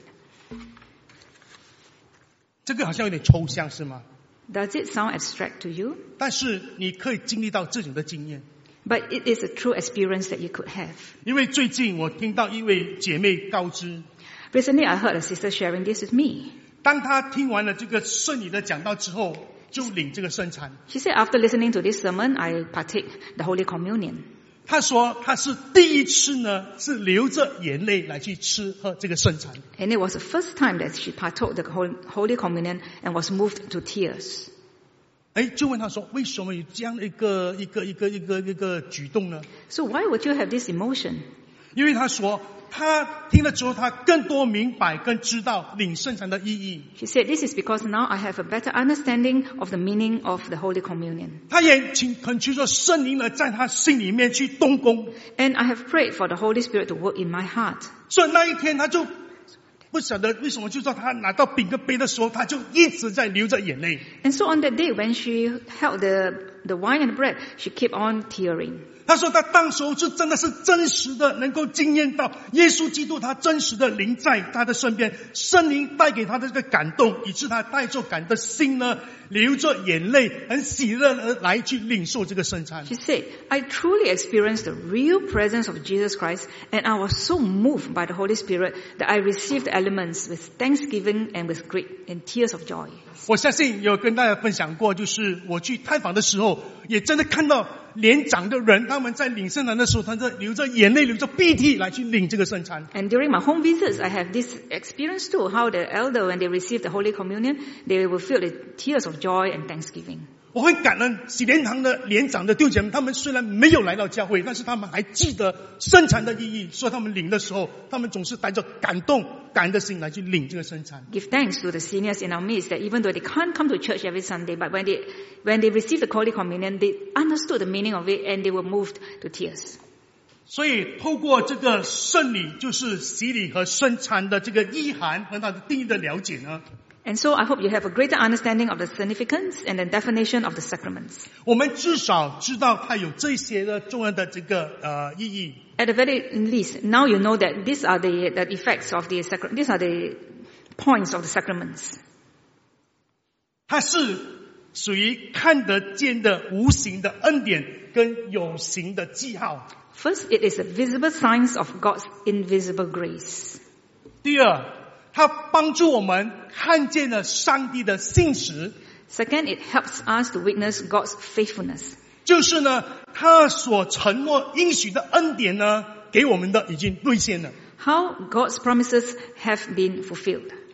这个好像有点抽象，是吗？ Does it sound abstract to you? 但是你可以经历到这种的经验。 But it is a true experience that you could have. 因为最近我听到一位姐妹告知， Recently, I heard a sister sharing this with me. 当她听完了这个圣礼的讲道之后，就领这个圣餐。 She said, after listening to this sermon, I partake the Holy Communion. 她说她是第一次呢，是流着眼泪来去吃喝这个圣餐。 And it was the first time that she partook the Holy Communion and was moved to tears. 就问她说，为什么有这样的一个举动呢？ So why would you have this emotion? 因为她说，她听了之后，她更多明白、更知道领圣餐的意义。 She said, this is because now I have a better understanding of the meaning of the Holy Communion. 她也恳求着圣灵呢，在她心里面去动工。 And I have prayed for the Holy Spirit to work in my heart. 所以那一天，她就不晓得为什么，就在她拿到饼跟杯的时候，她就一直在流着眼泪。 And so on that day, when she held the wine and the bread, she kept on tearing. 她说她当时候是真的是真实的能够经验到耶稣基督他真实的灵在她的身边，圣灵带给她的这个感动，以致她带着感的心呢，流着眼泪，很喜乐的来去领受这个圣餐。 She said, I truly experienced the real presence of Jesus Christ, and I was so moved by the Holy Spirit that I received the elements with thanksgiving and with great and tears of joy. 我相信有跟大家分享过，就是我去探访的时候，也真的看到年长的人，他们在领圣餐的时候，他在流着眼泪、流着鼻涕来去领这个圣餐。 And during my home visits, I have this experience too, how the elder, when they receive the Holy Communion, they will feel the tears of joy and thanksgiving. 我很感恩喜莲堂的年长的弟兄姐妹，他们虽然没有来到教会，但是他们还记得圣餐的意义，所以他们领的时候，他们总是带着感动、感恩的心来去领这个圣餐。 Give thanks to the seniors in our midst that even though they can't come to church every Sunday, but when they receive the Holy Communion, they understood the meaning of it and they were moved to tears. 所以透过这个圣礼，就是洗礼和圣餐的这个意涵和它的定义的了解呢， And so I hope you have a greater understanding of the significance and the definition of the sacraments. 我们至少知道它有这些的重要的这个意义。 At the very least, now you know that these are the effects of the sacrament. These are the points of the sacraments. 它是属于看得见的无形的恩典跟有形的记号。 First, it is the visible signs of God's invisible grace. 第二，它帮助我们看见了上帝的信实， Second, it helps us to witness God's faithfulness. 就是呢，他所承诺应许的恩典呢，给我们的已经兑现了。 How God's promises have been fulfilled.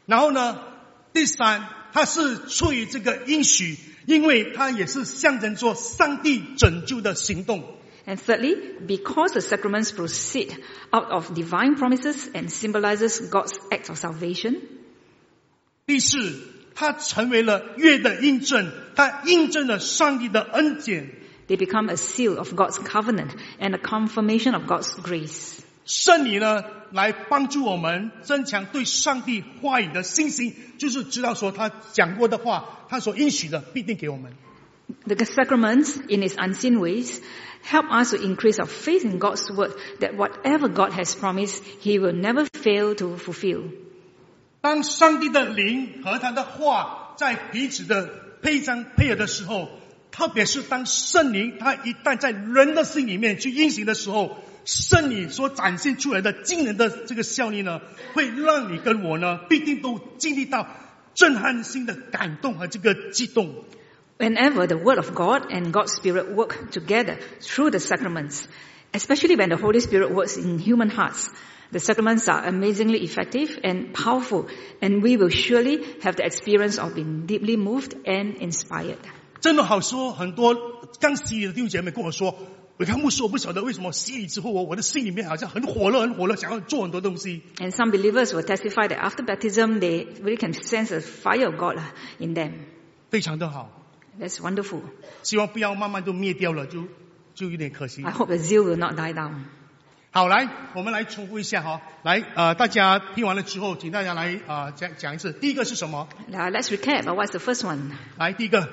然后呢，第三，它是出于这个应许，因为它也是象征着上帝拯救的行动。 And thirdly, because the sacraments proceed out of divine promises and symbolizes God's act of salvation. 第四，它成为了约的印证，它印证了上帝的恩典。 They become a seal of God's covenant and a confirmation of God's grace. 圣灵呢，来帮助我们增强对上帝话语的信心，就是知道说他讲过的话，他所应许的必定给我们。 The sacraments, in its unseen ways, help us to increase our faith in God's word that whatever God has promised, He will never fail to fulfill. 当上帝的灵和他的话在彼此的配合的时候，特别是当圣灵他一旦在人的心里面去运行的时候，圣灵所展现出来的惊人的这个效力呢，会让你跟我呢必定都经历到震撼性的感动和这个激动。 Whenever the Word of God and God's Spirit work together through the sacraments, especially when the Holy Spirit works in human hearts, the sacraments are amazingly effective and powerful, and we will surely have the experience of being deeply moved and inspired. 真的好说，很多刚洗礼的弟兄姐妹跟我说，伟康牧师，我不晓得为什么洗礼之后我的心里面好像很火热，想要做很多东西。 And some believers will testify that after baptism, they really can sense the fire of God in them. 非常的好。 That's wonderful. 希望不要慢慢都灭掉了，就有点可惜。 I hope the zeal will not die down. 好，来，我们来重复一下哈。来，大家听完了之后，请大家来讲一次。第一个是什么？ Now let's recap. What's the first one? 来，第一个，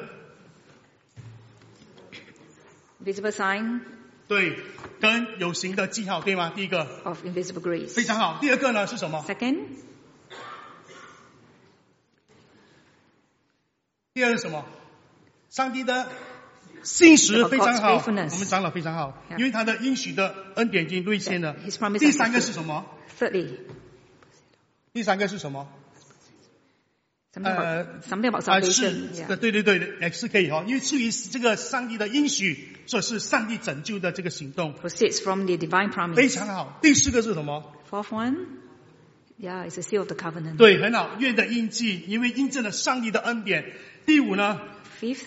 Visible sign 对，跟有形的记号，对吗？第一个 of invisible grace. 非常好。第二个呢是什么？ Second, 第二个是什么？上帝的信实非常好， God's faithfulness. 我们长老非常好， Yeah. 因为他的应许的恩典已经兑现了 His promise. 第三个是什么？ Thirdly, 第三个是什么？ something about salvation. 是 Yeah. 对，也是可以哈，因为出于这个上帝的应许，这是上帝拯救的这个行动， Proceeds from the divine 非 promise. 常好。第四个是什么？ Fourth one, yeah, it's a seal of the covenant. 对，很好，约的印记，因为印证了上帝的恩典。第五呢？ Fifth,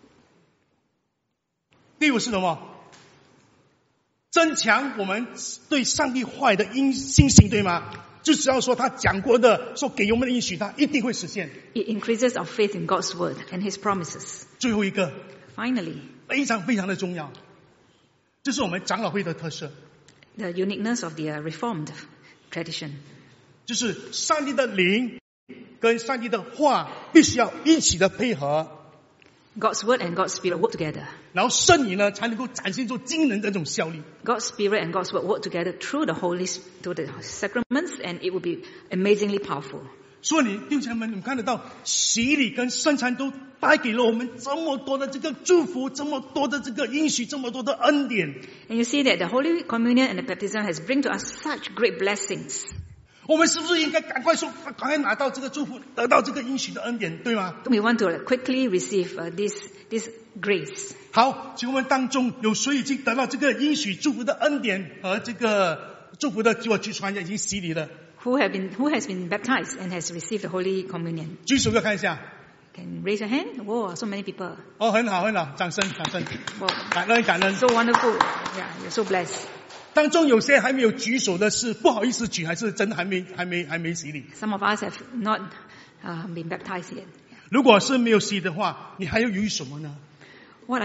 第五是什么？增强我们对上帝话语的信心，对吗？就只要说他讲过的，说给我们的应许，他一定会实现。 it increases our faith in God's word and His promises. 最后一个 Finally, 非常非常的重要，这是我们长老会的特色， the uniqueness of the Reformed tradition. 就是上帝的灵跟上帝的话必须要一起的配合， God's word and God's spirit work together. 然后圣灵呢才能够展现出惊人的这种效力。 God's spirit and God's word work together through the through the sacraments, and it will be amazingly powerful. 所以弟兄姐妹们，你们看得到洗礼跟圣餐都带给了我们这么多的这个祝福，这么多的这个应许，这么多的恩典。 And you see that the Holy Communion and the baptism has bring to us such great blessings. 我们是不是应该赶快说，赶快拿到这个祝福，得到这个应许的恩典，对吗？ We want to quickly receive this grace. 好，请问当中有谁已经得到这个应许祝福的恩典和这个祝福的给我举手，已经洗礼了？ Who has been baptized and has received the Holy Communion? 举手给我看一下。 Can raise your hand? Whoa, so many people. 哦，很好，掌声。 Wow, 感恩。 so wonderful. Yeah, you're so blessed. 当中有些还没有举手的是不好意思举，还是真的还没洗礼？ Some of us have not been baptized yet. 如果是没有洗的话，你还要犹豫什么呢？ What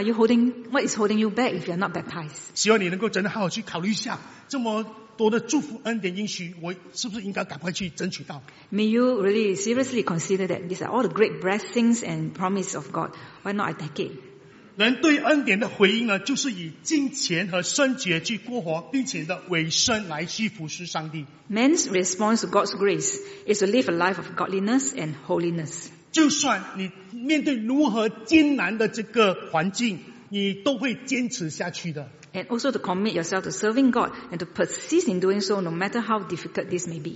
is holding you back if you're not baptized? 希望你能够真的好好去考虑一下，这么多的祝福恩典应许，我是不是应该赶快去争取到？ May you really seriously consider that these are all the great blessings and promise of God. Why not I take it? 人对恩典的回应呢，就是以金钱和圣洁去过活，并且的委身来去服侍上帝。 Man's response to God's grace is to live a life of godliness and holiness. 就算你面对如何艰难的这个环境，你都会坚持下去的。 And also to commit yourself to serving God and to persist in doing so no matter how difficult this may be.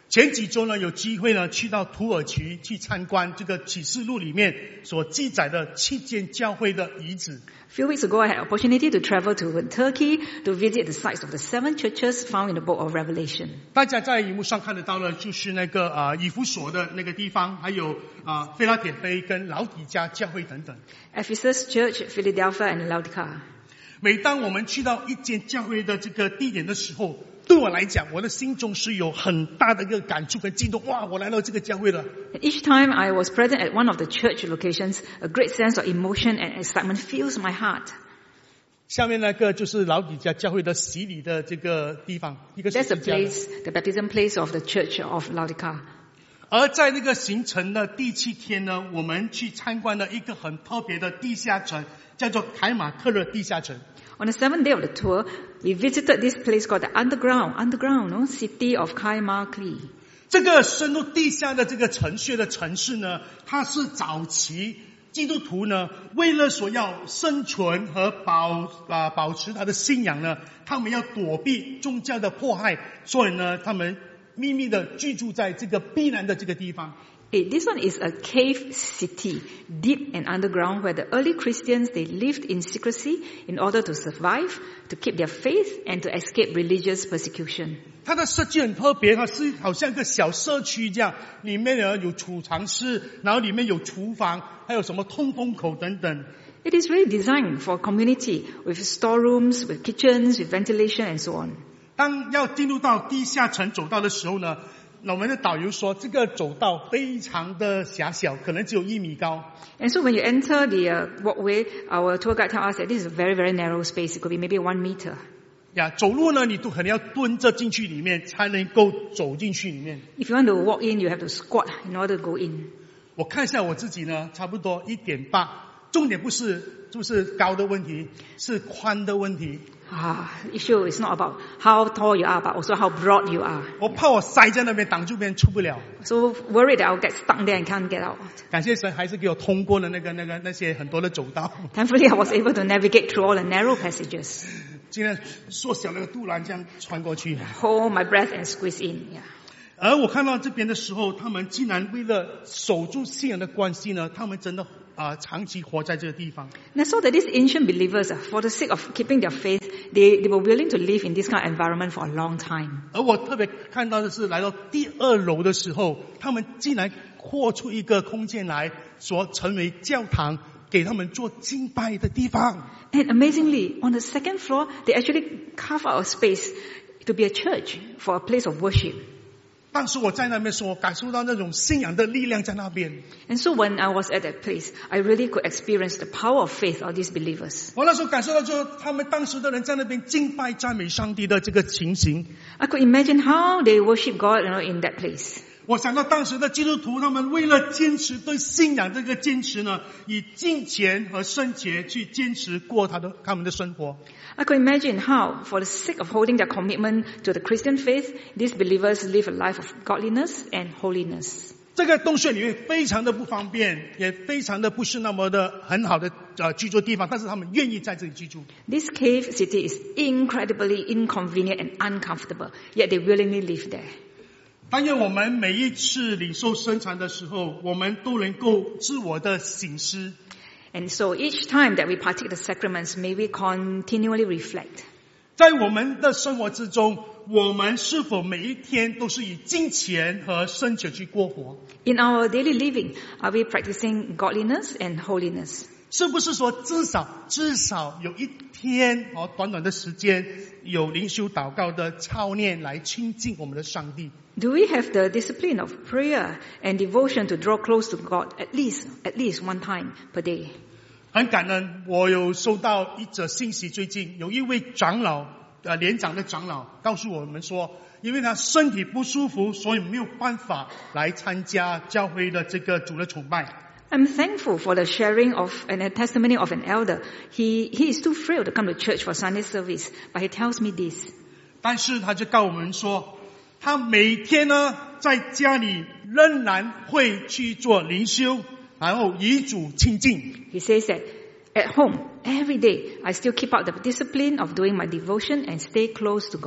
前几周呢，有机会呢去到土耳其去参观这个启示录里面所记载的7间教会的遗址。 A few weeks ago, I had opportunity to travel to Turkey to visit the sites of the 7 churches found in the book of Revelation. 大家在荧幕上看得到的，就是那个以弗所的那个地方，还有腓拉铁非跟老底嘉教会等等。 Ephesus Church, Philadelphia, and Laodicea. 每当我们去到一间教会的这个地点的时候，对我来讲，我的心中是有很大的一个感触跟激动。哇，我来到这个教会了。 Each time I was present at one of the church locations, a great sense of emotion and excitement fills my heart. 下面那个就是老底嘉教会的洗礼的这个地方，一个 That's the 十字架的 place, the baptism place of the church of Laodicea. 而在那个行程的第7天呢，我们去参观了一个很特别的地下城，叫做凯马特勒地下城。 On the 7th day of the tour, we visited this place called the underground city of Kaimakli. 这个深入地下的这个城穴的城市呢，它是早期基督徒呢，为了所要生存和保持他的信仰呢，他们要躲避宗教的迫害，所以呢，他们秘密的居住在这个避难的这个地方。 This one is a cave city, deep and underground, where the early Christians, they lived in secrecy in order to survive, to keep their faith, and to escape religious persecution. 它的设计很特别，它是好像一个小社区这样，里面呢有储藏室，然后里面有厨房，还有什么通风口等等。 It is really designed for community, with storerooms, with kitchens, with ventilation, and so on. 当要进入到地下城走道的时候呢，我们的导游说，这个走道非常的狭小，可能只有1米高。 And so when you enter the walkway, our tour guide tells us that this is a very, very narrow space. It could be maybe 1 meter. 走路呢，你都可能要蹲着进去里面，才能够走进去里面。 If you want to walk in, you have to squat in order to go in. 我看一下我自己呢，差不多1.8。重点不是高的问题，是宽的问题。 Issue is not about how tall you are, but also how broad you are. 我怕我塞在那边挡住别人出不了。 So worried that I'll get stuck there and can't get out. 感谢神，还是给我通过了那些很多的走道。 Thankfully, I was able to navigate through all the narrow passages. 竟然缩小了个肚腩，这样穿过去。 Hold my breath and squeeze in. Yeah. 而我看到这边的时候，他们竟然为了守住信仰的关系呢，他们真的长期活在这个地方。 And I saw that these ancient believers, for the sake of keeping their faith, they were willing to live in this kind of environment for a long time. 而我特别看到的是，来到第2楼的时候，他们竟然扩出一个空间来，所成为教堂，给他们做敬拜的地方。 And amazingly, on the 2nd floor, they actually carve out a space to be a church, for a place of worship. 当时我在那边的时候，我感受到那种信仰的力量在那边。 And so when I was at that place, I really could experience the power of faith of these believers. 我那时候感受到，就他们当时的人在那边敬拜赞美上帝的这个情形。 I could imagine how they worship God, in that place. 我想到当时的基督徒，他们为了坚持对信仰这个坚持呢，以金钱和圣洁去坚持过他们的生活。 I could imagine how, for the sake of holding their commitment to the Christian faith, these believers live a life of godliness and holiness. 这个洞穴里面非常的不方便，也非常的不是那么的很好的居住地方，但是他们愿意在这里居住。 This cave city is incredibly inconvenient and uncomfortable, yet they willingly live there. 但愿我们每一次领受圣餐的时候，我们都能够自我的省思。 And so each time that we partake the sacraments, may we continually reflect. 在我们的生活之中，我们是否每一天都是以金钱和圣洁去过活？ In our daily living, are we practicing godliness and holiness? 是不是说至少有一天短短的时间，有灵修祷告的操练来亲近我们的上帝？ Do we have the discipline of prayer and devotion to draw close to God at least 1 time per day? 很感恩，我有收到一则信息，最近有一位长老，年长的长老告诉我们说，因为他身体不舒服，所以没有办法来参加教会的这个主的崇拜。 I'm thankful for the sharing of a testimony of an elder. He is too frail to come to church for Sunday service, but he tells me this. 但是他就告我们说，他每天呢在家里仍然会去做灵修，然后与主亲近。 He says that at home, every day, I still keep up the discipline of doing my devotion and stay close to God.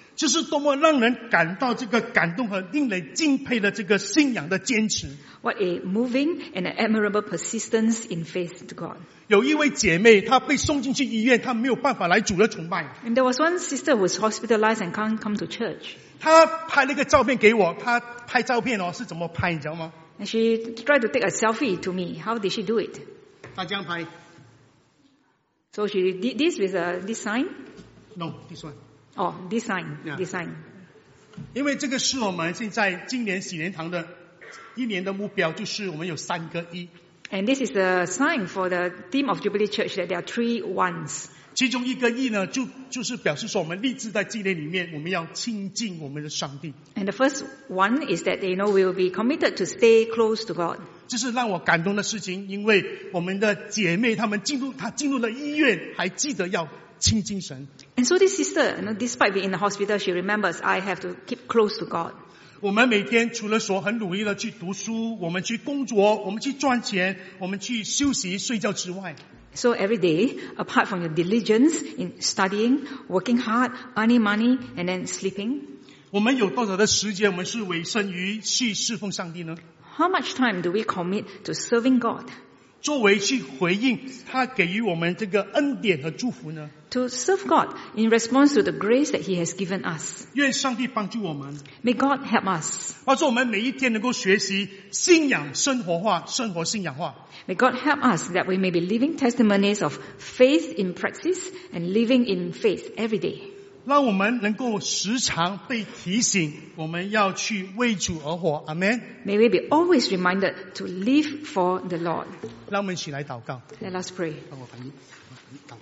这是多么让人感到这个感动和令人敬佩的这个信仰的坚持。 What a moving and an admirable persistence in faith to God. 有一位姐妹，她被送进去医院，她没有办法来主日崇拜。 And there was one sister who was hospitalized and can't come to church. 她拍了一个照片给我，她拍照片是怎么拍，你知道吗？ And she tried to take a selfie to me. How did she do it? 她这样拍。 So she did this with this sign? No, this one. Oh, this sign. Yeah. This sign. 因为这个是我们现在今年喜莲堂的一年的目标，就是我们有3个1。 And this is a sign for the theme of Jubilee Church that there are 3 ones. 其中一个1呢，就是表示说我们立志在纪念里面，我们要亲近我们的上帝。 And the first one is that, we will be committed to stay close to God. 这是让我感动的事情，因为我们的姐妹她进入了医院，还记得要亲近神。 And so this sister, despite being in the hospital, she remembers, I have to keep close to God. 我们每天除了说很努力的去读书，我们去工作，我们去赚钱，我们去休息睡觉之外， So every day, apart from your diligence in studying, working hard, earning money, and then sleeping, 我们有多少的时间我们是委身于去侍奉上帝呢？ how much time do we commit to serving God? 作为去回应他给予我们这个恩典和祝福呢？ To serve God in response to the grace that He has given us. 愿上帝帮助我们， May God help us. 帮助我们每一天能够学习信仰生活化，生活信仰化。 May God help us that we may be living testimonies of faith in practice and living in faith every day. 让我们能够时常被提醒，我们要去为主而活。阿们。 May we be always reminded to live for the Lord. 让我们一起来祷告。 Let us pray. 让我翻译祷告。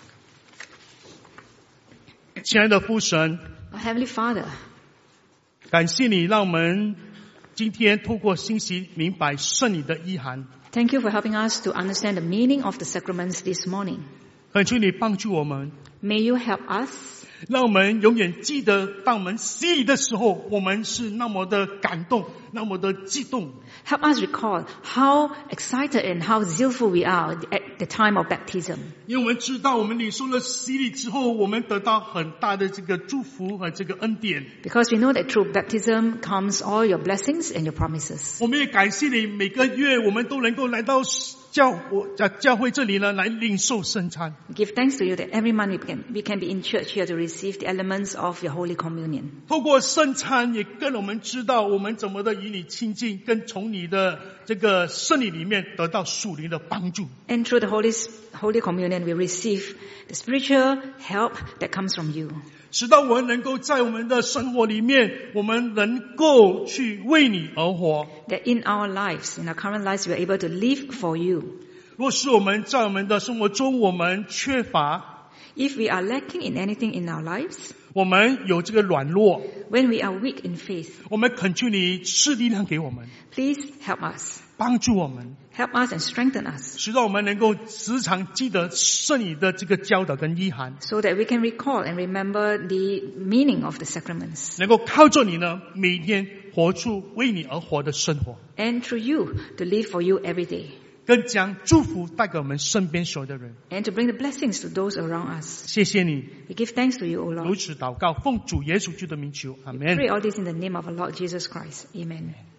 亲爱的父神， Our Heavenly Father, 感谢你让我们今天透过信息明白圣礼的意涵。 thank you for helping us to understand the meaning of the sacraments this morning. 恳求你帮助我们， May you help us, 让我们永远记得，当我们洗礼的时候，我们是那么的感动，那么的激动。 help us recall how excited and how zealful we are at the time of baptism. 因为我们知道，我们领受了洗礼之后，我们得到很大的这个祝福和这个恩典。 Because we know that through baptism comes all your blessings and your promises. 我们也感谢你，每个月我们都能够来到教会这里呢，来领受圣餐。 We give thanks to you that every month we can be in church here to receive the elements of your Holy Communion. 透过圣餐，也更让我们知道我们怎么的与你亲近，跟从你的这个圣礼里面得到属灵的帮助。 And through the Holy Communion, we receive the spiritual help that comes from you. 使到我们能够在我们的生活里面，我们能够去为你而活。 That in our lives, in our current lives, we are able to live for you. 若是我们在我们的生活中我们缺乏， If we are lacking in anything in our lives, 我们有这个软弱， when we are weak in faith, 我们恳求你赐力量给我们， please help us. 帮助我们， Help us and strengthen us 使到我们能够时常记得圣礼的这个教导跟意涵， so that we can recall and remember the meaning of the sacraments. 能够靠着你呢，每天活出为你而活的生活， And through you, to live for you every day. 更将祝福带给我们身边所有的人。 And to bring the blessings to those around us. 谢谢你， We give thanks to you, O 如 Lord. 此祷告，奉主耶稣基督的名求，阿 We 门。 pray all this in the name of our Lord Jesus Christ. Amen.